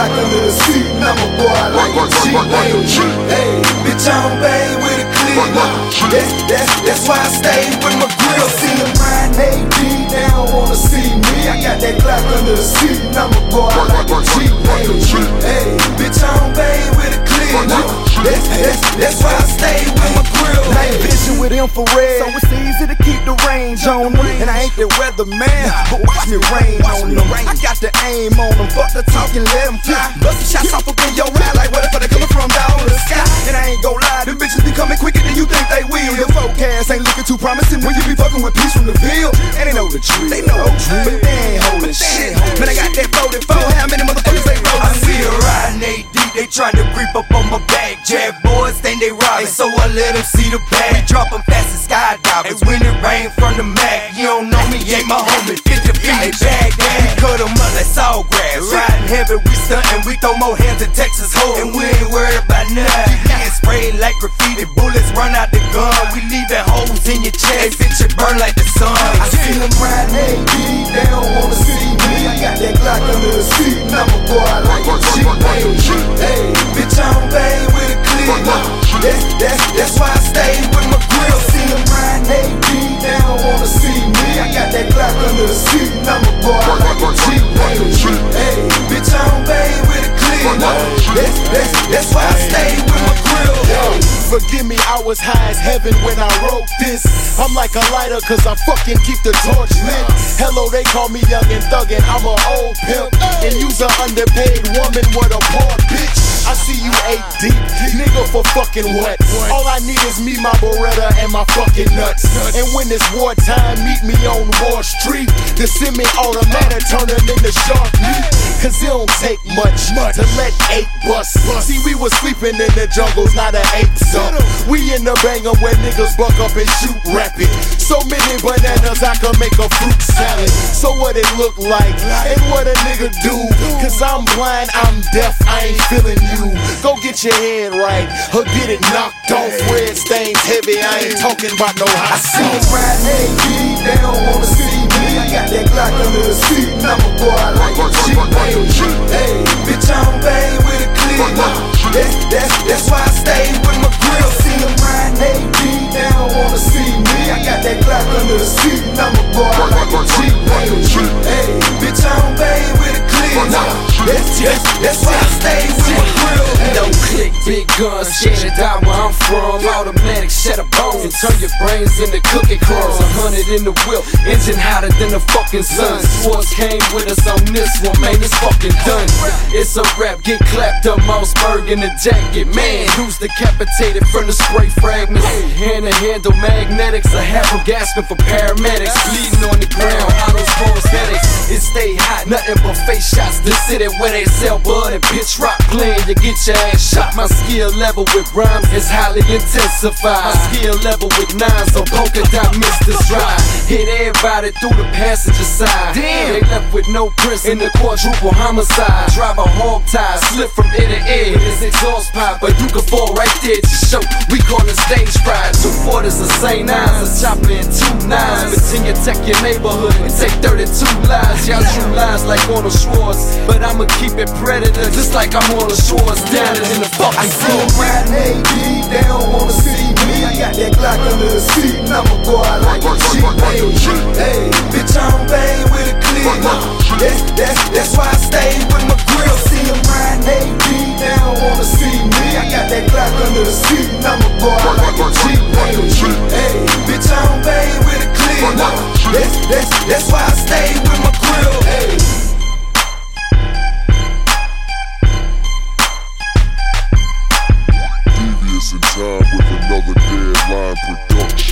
Glock under the seat, and I'm a boy like a G. Hey, bitch, I'm bang with a clip. That's why I stay with my grill. See them riding AD, they don't wanna see me. I got that Glock under the seat, and I'm a boy like a G. Hey, bitch, I'm bang with a clip. That's why I stay with my grill. Night vision with infrared, so it's easy to keep the range on them. And I ain't the weatherman, but watch me rain on them. I got the aim on them, fuck the talking, let them fly. Bust the shots off up in your ride like where the fuck they coming from down the sky. And I ain't gon' lie, them bitches be coming quicker than you think they will. Your forecast ain't looking too promising when you be fucking with peace from the field. And they know the truth, they know the truth, but they ain't holding shit. Man, I got that 44, how many motherfuckers they rollin'? I see a riding AD, they tryna creep up on my back. Jab boys think they robbin', so I let them see the bag. We drop them fast as skydivers. When it rain from the Mac, you don't know me, ain't my homie. 50 feet, they bag that. We cut them up like sawgrass. Riding heavy, we stuntin', we throw more hands than Texas hoes. And we ain't worried about nothing. Getting sprayed like graffiti, bullets run out the gun. We leaving holes in your chest, bitch, it burn like the sun. I see them riding AD, they don't wanna see me. I got that Glock under the seat, and I'm a boy like a G. Hey, bitch, I'm bang with a clip. That's why I stay with my grill. See them riding AD, they don't wanna see me. I got that Glock under the seat, and I'm a boy like a G. Hey, bitch, I'm bang with a clip. That's why I stay with my grill. Forgive me, I was high as heaven when I wrote this. I'm like a lighter cause I fucking keep the torch lit. Hello, they call me young and thuggin', I'm an old pimp. And you's an underpaid woman, what a poor bitch. I see you 8 deep, nigga for fucking what? All I need is me, my Beretta, and my fucking nuts. And when it's wartime, meet me on Wall Street. The semi-automatic turn them into shark meat. Cause it don't take much to let 8 bust. See, we was sleeping in the jungles, not an 8 up. We in the banger where niggas buck up and shoot rapid. So many bananas, I can make a fruit salad. So what it look like, and what a nigga do. Cause I'm blind, I'm deaf, I ain't feeling you. Go get your head right, or get it knocked off. Red stains heavy, I ain't talking about no hot sauce. I see them riding AD, they don't wanna see me. I got that Glock under the seat, and I'm a boy like a G. Hey, bitch, I'm bang with a clip. That's why I stay with my grill. See them riding AD, they don't wanna see me. I got that Glock under the seat, and I'm a boy like a G. Hey, bitch, I'm bang with a clip. That's why I stay with my grill. No click, big guns, scared to die where I'm from. Automatic, shed a bone and turn your brains into cookie crumbs. 100 in the wheel, engine hotter than the fucking sun. Swords came with us on this one, man, it's fucking done. It's a rap, get clapped up, Mossberg in the jacket. Man, who's decapitated from the spray fragments? Hand to handle magnetics, I have them gasping for paramedics. Bleeding on the ground, autos, prosthetics. It stay hot, nothing but face shots. The city where they sell bud and pitch rock playing, you get your ass shot. My skill level with rhymes is highly intensified. My skill level with nines on polka dot Mr. Drive. Hit everybody through the passenger side. Damn, they left with no prints in the quadruple homicide. Drive a hog tie, slip from ear to ear. It's exhaust pipe, but you can fall right there to show. We call it stage fright. 2 quarters of St. Nines, a chopper and 2 nines. Continue tech your neighborhood and take 32 lives. Y'all true lies like Arnold Schwartz, but I'ma keep it predator, just like I'm on the shores down in the fucking. I see them riding AD, they don't wanna see me. I got that Glock under the seat, and I'm a boy like a G. Hey, bitch, I'm bang with a clip. That's why I stay with my grill. See them riding AD, they don't wanna see me. I got that Glock under the seat, and I'm a boy like a G. Hey, bitch, I'm bang with a clip. That's why I stay with my grill. Hey. Devious in time with another Deadline production.